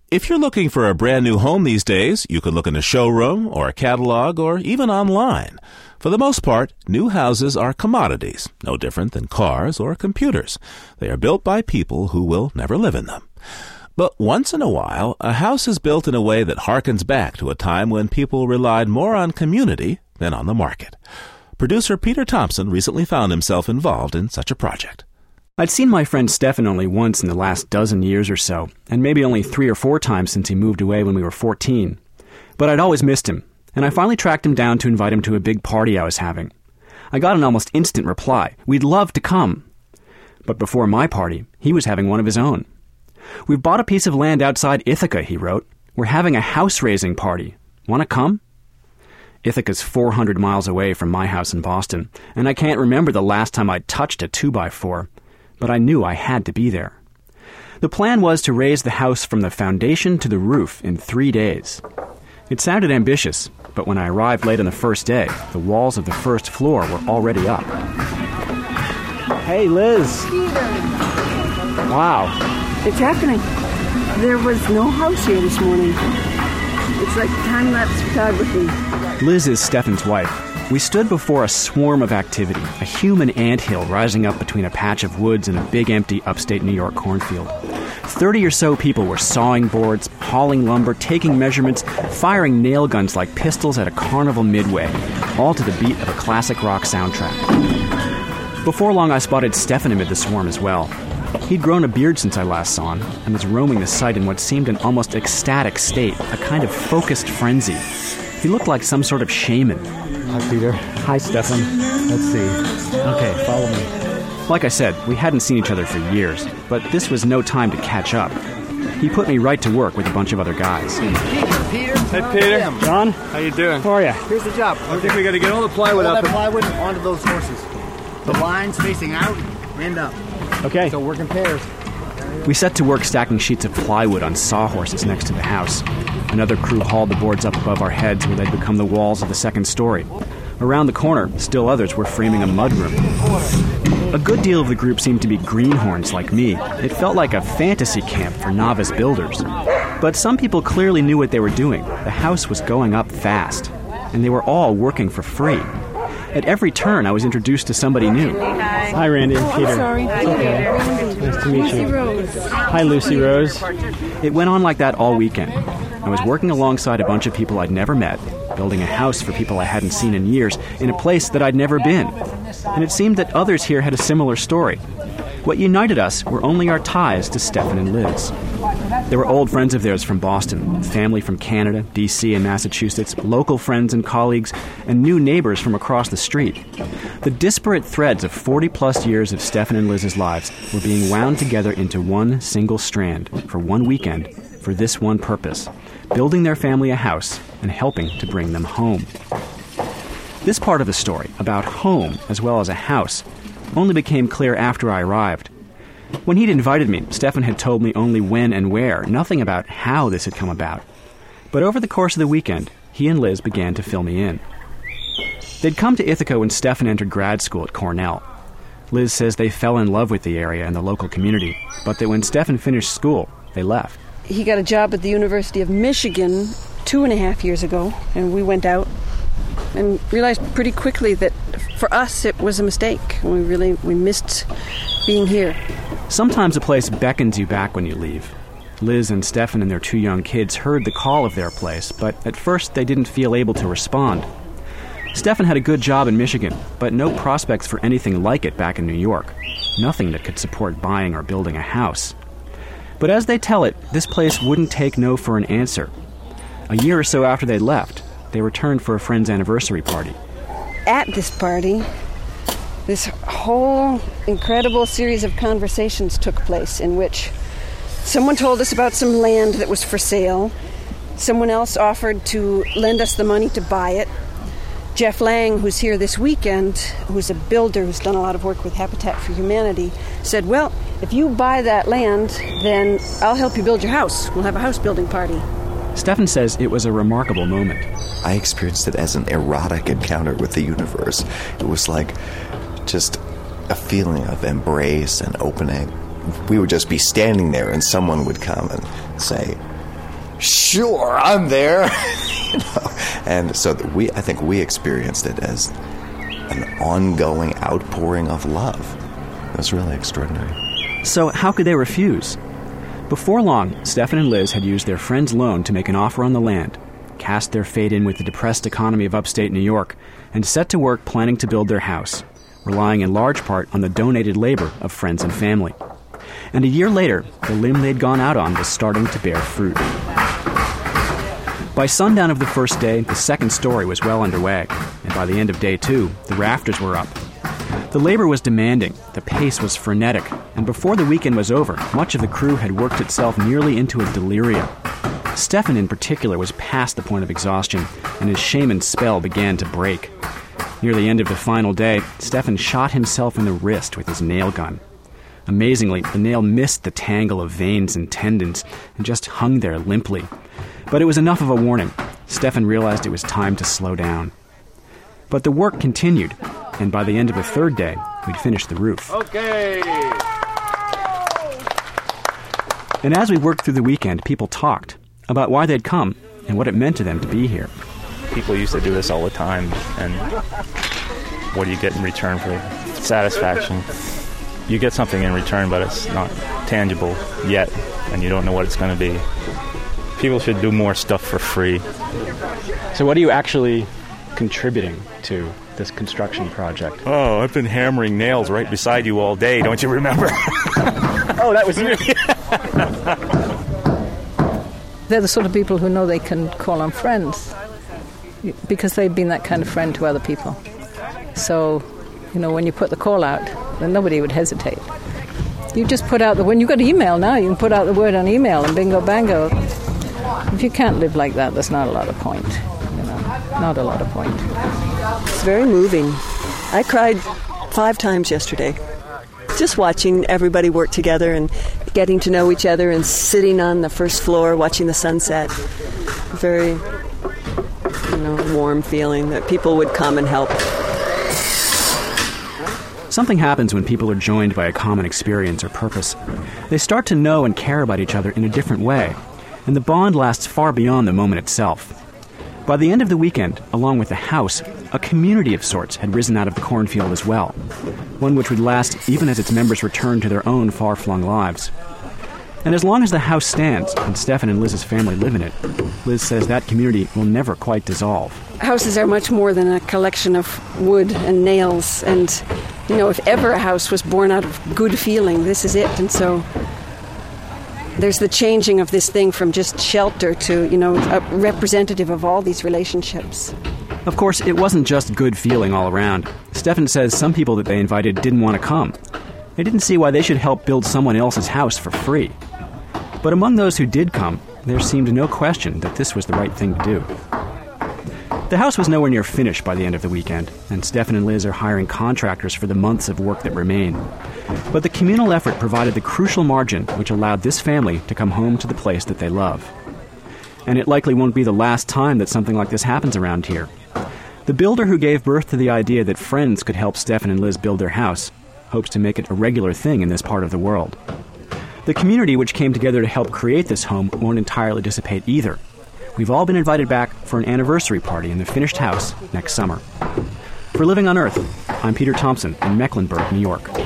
If you're looking for a brand new home these days, you can look in a showroom or a catalog or even online. For the most part, new houses are commodities, no different than cars or computers. They are built by people who will never live in them. But once in a while, a house is built in a way that harkens back to a time when people relied more on community than on the market. Producer Peter Thompson recently found himself involved in such a project. I'd seen my friend Stefan only once in the last dozen years or so, and maybe only 3 or 4 times since he moved away when we were 14. But I'd always missed him, and I finally tracked him down to invite him to a big party I was having. I got an almost instant reply. We'd love to come. But before my party, he was having one of his own. We've bought a piece of land outside Ithaca, he wrote. We're having a house-raising party. Want to come? Ithaca's 400 miles away from my house in Boston, and I can't remember the last time I'd touched a 2x4. But I knew I had to be there. The plan was to raise the house from the foundation to the roof in 3 days. It sounded ambitious, but when I arrived late on the first day, the walls of the first floor were already up. Hey, Liz. Wow. It's happening. There was no house here this morning. It's like time-lapse photography. Liz is Stefan's wife. We stood before a swarm of activity, a human anthill rising up between a patch of woods and a big empty upstate New York cornfield. 30 or so people were sawing boards, hauling lumber, taking measurements, firing nail guns like pistols at a carnival midway, all to the beat of a classic rock soundtrack. Before long, I spotted Stefan amid the swarm as well. He'd grown a beard since I last saw him and was roaming the site in what seemed an almost ecstatic state, a kind of focused frenzy. He looked like some sort of shaman. Hi, Peter. Hi, Stefan. Let's see. Okay, follow me. Like I said, we hadn't seen each other for years, but this was no time to catch up. He put me right to work with a bunch of other guys. Peter. Hey, Peter. John? How you doing? How are you? Here's the job. I think we got to get all the plywood all up. that plywood onto those horses. The lines facing out and up. Okay. So work in pairs. We set to work stacking sheets of plywood on sawhorses next to the house. Another crew hauled the boards up above our heads where they'd become the walls of the second story. Around the corner, still others were framing a mudroom. A good deal of the group seemed to be greenhorns like me. It felt like a fantasy camp for novice builders. But some people clearly knew what they were doing. The house was going up fast, and they were all working for free. At every turn, I was introduced to somebody new. Hi, Randy and Peter. Sorry. It's okay. Nice to meet you. Rose. Hi, Lucy Rose. It went on like that all weekend. I was working alongside a bunch of people I'd never met, building a house for people I hadn't seen in years, in a place that I'd never been. And it seemed that others here had a similar story. What united us were only our ties to Stefan and Liz. There were old friends of theirs from Boston, family from Canada, D.C. and Massachusetts, local friends and colleagues, and new neighbors from across the street. The disparate threads of 40-plus years of Stefan and Liz's lives were being wound together into one single strand for one weekend for this one purpose: building their family a house and helping to bring them home. This part of the story, about home as well as a house, only became clear after I arrived. When he'd invited me, Stefan had told me only when and where, nothing about how this had come about. But over the course of the weekend, he and Liz began to fill me in. They'd come to Ithaca when Stefan entered grad school at Cornell. Liz says they fell in love with the area and the local community, but that when Stefan finished school, they left. He got a job at the University of Michigan 2.5 years ago, and we went out and realized pretty quickly that for us it was a mistake. We missed being here. Sometimes a place beckons you back when you leave. Liz and Stefan and their 2 young kids heard the call of their place, but at first they didn't feel able to respond. Stefan had a good job in Michigan, but no prospects for anything like it back in New York. Nothing that could support buying or building a house. But as they tell it, this place wouldn't take no for an answer. A year or so after they left, they returned for a friend's anniversary party. At this party, this whole incredible series of conversations took place in which someone told us about some land that was for sale. Someone else offered to lend us the money to buy it. Jeff Lang, who's here this weekend, who's a builder who's done a lot of work with Habitat for Humanity, said, well, if you buy that land, then I'll help you build your house. We'll have a house building party. Stefan says it was a remarkable moment. I experienced it as an erotic encounter with the universe. It was like just a feeling of embrace and opening. We would just be standing there and someone would come and say, sure, I'm there. And so I think we experienced it as an ongoing outpouring of love. It was really extraordinary. So how could they refuse? Before long, Stefan and Liz had used their friend's loan to make an offer on the land, cast their fate in with the depressed economy of upstate New York, and set to work planning to build their house, relying in large part on the donated labor of friends and family. And a year later, the limb they'd gone out on was starting to bear fruit. By sundown of the first day, the second story was well underway, and by the end of day 2, the rafters were up. The labor was demanding, the pace was frenetic, and before the weekend was over, much of the crew had worked itself nearly into a delirium. Stefan in particular was past the point of exhaustion, and his shaman spell began to break. Near the end of the final day, Stefan shot himself in the wrist with his nail gun. Amazingly, the nail missed the tangle of veins and tendons and just hung there limply. But it was enough of a warning. Stefan realized it was time to slow down. But the work continued, and by the end of the third day, we'd finished the roof. Okay. And as we worked through the weekend, people talked about why they'd come and what it meant to them to be here. People used to do this all the time, and what do you get in return for satisfaction? You get something in return, but it's not tangible yet, and you don't know what it's going to be. People should do more stuff for free. So what are you actually contributing to this construction project? Oh, I've been hammering nails right beside you all day, don't you remember? Oh, that was you. They're the sort of people who know they can call on friends because they've been that kind of friend to other people. So, when you put the call out, then nobody would hesitate. You just put out when you've got email now, you can put out the word on email and bingo bango. If you can't live like that, there's not a lot of point. Not a lot of point. It's very moving. I cried 5 times yesterday. Just watching everybody work together and getting to know each other and sitting on the first floor watching the sunset. Very, warm feeling that people would come and help. Something happens when people are joined by a common experience or purpose. They start to know and care about each other in a different way, and the bond lasts far beyond the moment itself. By the end of the weekend, along with the house, a community of sorts had risen out of the cornfield as well, one which would last even as its members returned to their own far-flung lives. And as long as the house stands and Stefan and Liz's family live in it, Liz says that community will never quite dissolve. Houses are much more than a collection of wood and nails, and, if ever a house was born out of good feeling, this is it. And so there's the changing of this thing from just shelter to, a representative of all these relationships. Of course, it wasn't just good feeling all around. Stefan says some people that they invited didn't want to come. They didn't see why they should help build someone else's house for free. But among those who did come, there seemed no question that this was the right thing to do. The house was nowhere near finished by the end of the weekend, and Stefan and Liz are hiring contractors for the months of work that remain. But the communal effort provided the crucial margin which allowed this family to come home to the place that they love. And it likely won't be the last time that something like this happens around here. The builder who gave birth to the idea that friends could help Stefan and Liz build their house hopes to make it a regular thing in this part of the world. The community which came together to help create this home won't entirely dissipate either. We've all been invited back for an anniversary party in the finished house next summer. For Living on Earth, I'm Peter Thompson in Mecklenburg, New York.